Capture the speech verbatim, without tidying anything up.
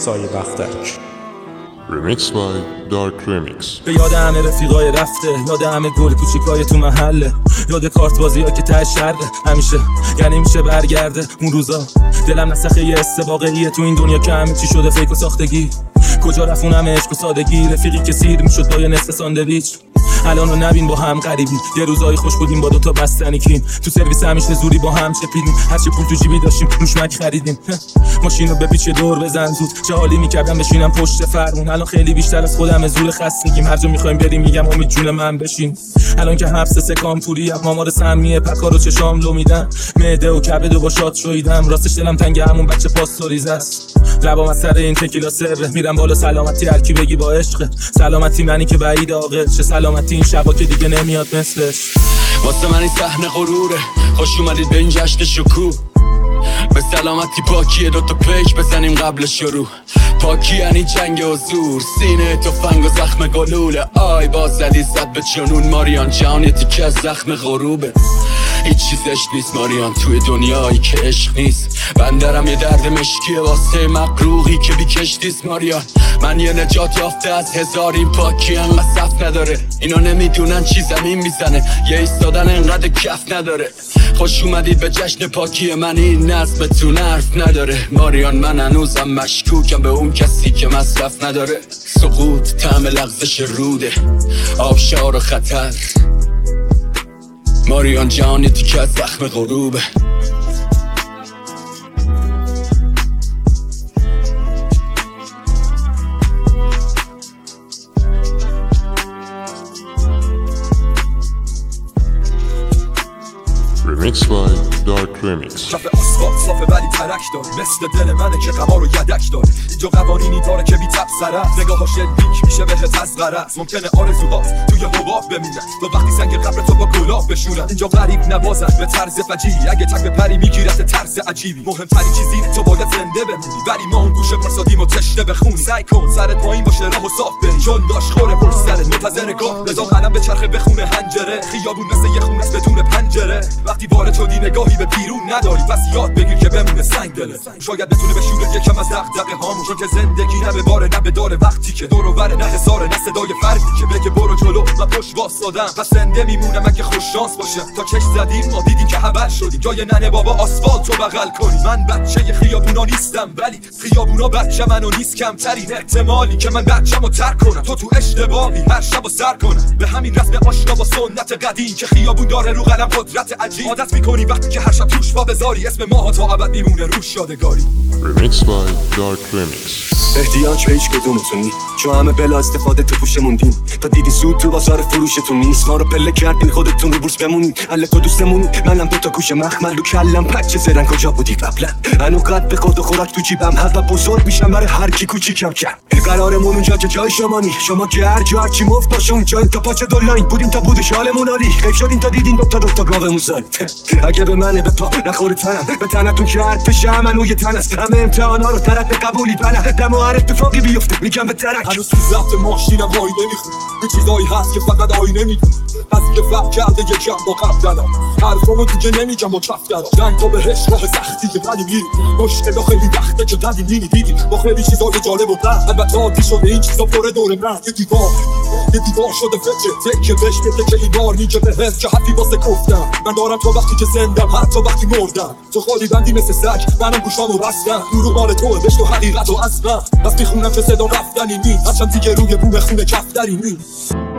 سایه بختک. Remix by Dark Remix. به یاد همه رفیقای رفته، یاد همه گل کوچیکای تو محله، یاد کارت بازی ها که ته شرده همیشه، یعنی میشه برگرده اون روزا. دلم نسخه یه حس واقعیه تو این دنیا که همه چی شده فیک و ساختگی. کجا رفت اون همه عشق و سادگی، رفیقی که سیر میشد با یه نصف ساندویچ. الان رو نبین با هم غریبیم، یه روزایی خوش بودیم با دوتا بستنی کین، تو سرویس همیشه زوری با هم چپیدیم، هرچی پول تو جیبی داشتیم نوشمک خریدیم. ماشینو به پیچ دور بزن زود، چه حالی میکردم بشینم پشت فرمون. الان خیلی بیشتر از خودم زور خستگیم، هر جا میخوایم بریم میگم امید جون من بشین. الان که حبس سکام پوری مامار سمیه، پکارو چشام لو میدن، معده و کبد و با شات شویدم. راستش دلم تنگ همون بچه پاستوریز است، لبام از سر این تکیلا سره میرم بالا. سلامتی هر کی بگی با عشق، سلامتی منی که بعید عاقل، چه سلامتی این شبا که دیگه نمیاد مثلش. واسه من این صحنه غروره، خوش اومدید به این جشن شکوه. به سلامتی پاکیه دوتا پیک بزنیم قبل شروع. پاکی یعنی جنگ و زور، سینه تفنگ و زخم گلوله. آی باز زدی زد به جنون ماریان، جهان یه تیکه از زخم غروبه. هیچ چیزش نیست ماریان توی دنیایی که عشق نیست. بندرم یه درد مشکیه واسه مقروقی که بی کشتیست ماریان. من یه نجات یافته از هزار، این پاکی انقدر صف نداره. اینا نمیدونن چی زمین میزنه، یه ایستادن انقدر کف نداره. خوش اومدید به جشن پاکی من، این نظمتون حرف نداره ماریان. من هنوزم مشکوکم به اون کسی که مصرف نداره. سقوط طعم لغزش روده، آبشار و خطر ماریان. جهان یه تیکه از زخم غروبه. Remix by Dark Remix. کف آسفالت صافه ولی ترک داره، مثل دل منه که غما رو یدک داره. اینجا قوانینی داره که بی تبصره است، نگاهاش شلیک میشه بهت از غرض. ممکنه آرزوهات توی حباب بمونن تا وقتی سنگ قبر تو با گلاب بشورن. اینجا غریب نوازن به طرز فجیعی، اگه تک بپری میگیرت طرز عجیبی. مهمترین چیزی تو باید زنده بمونی، ولی ما اون گوشه پرسادیم و تشنه بخونی. سعی کن سرت پایین باشه راه و صاف بری، چون داش خوره پر سرت منتظر گاه. رضا قلم به چرخه بخونه حنجره، خیابون مثل یه خونه بدون پنجره. وقتی وارد شدی نگاهی به بیرون نداری، پس یاد بگیر که بمونه سنگ دله. شاید بتونه بشوره یکم از دغدغه هامون، چون که زندگی نه به باره نه به داره. وقتی که دور و بره نه حساره نه صدای فردی که بگه برو جلو و پشت واسادم. پس زنده میمونم اگه خوش شانس باشم. تا چش زدیم ما دیدیم که حبل شدیم، جای ننه بابا آسفالت رو بغل کنی. من بچه خیابونا نیستم، ولی خیابونا بچه منو نیست. کمترین احتمالی که من بچه‌مو ترک کنم، تو تو اشتباهی هر شبو سر کنم. به همین رسم آشنا با سنت قدیم که خیابون داره رو قلم قدرت عجیب. عادت میکنی وقتی که هر شب توش پا بذاری، اسم ماها تا ابد میمونه روش یادگاری. Remix by Dark Remix. احتیاج به هیچ کدومتون نی، چون همه بلا استفاده تو پوش موندین. تا دیدی سود تو بازار فروشتون نیست، ما رو پله کردین خودتون رو بورس بمونین. اله تو دوستمونی منم دو تا کوش مخمل رو کلم. بچه زرن کجا بودی قبلا؟ هنو قد به خود و خوراک تو جیبم، حق بزرگ میشم برای هر کی کوچیکم کم. قرارمون اونجا که جای شما نی، شما که هر جا هرچی مفت باشه اونجا. تا پاچه دولاین بودیم تا بودش حالمون عالی، خیف شدیم تا دیدین دو تا دو تا گاومون زاری. اگه به منه به پا نخوره تنم، به تنتون که حرفش منو یه تن است. همه امتحانا رو طرف قبولی بله، دم و هر اتفاقی بیفته میگم به ترک. هنوز تو ضبط ماشینم وای نمیخون، یه چیزایی هست که فقط آینه میدون. از که فهم کرده یکم با قبل دارم، حرفامو دیگه نمیگم و کف دارم. جنگ تا بهش راه سختیه ولی میریم، مشکلا خیلی وقته که قدیم نمیدیدیم. با خیلی چیزای جالب و رد البته عادی شده این چیزا پر دور من. یه دیوار یه دیوار شده فکر تکه بهش بده که این بار میگه به حس که حرفی واسه گفتم. من دارم تا وقتی که زندم حتی وقتی مردم. تو خالی بندی مثل سگ منم گوشامو بستم، دروغ مال توه بهش تو حقیقت و اصلا. بس میخونم که صدا رفتنی نیست، هرچند دیگه روی بوم خونه کفتری نیست.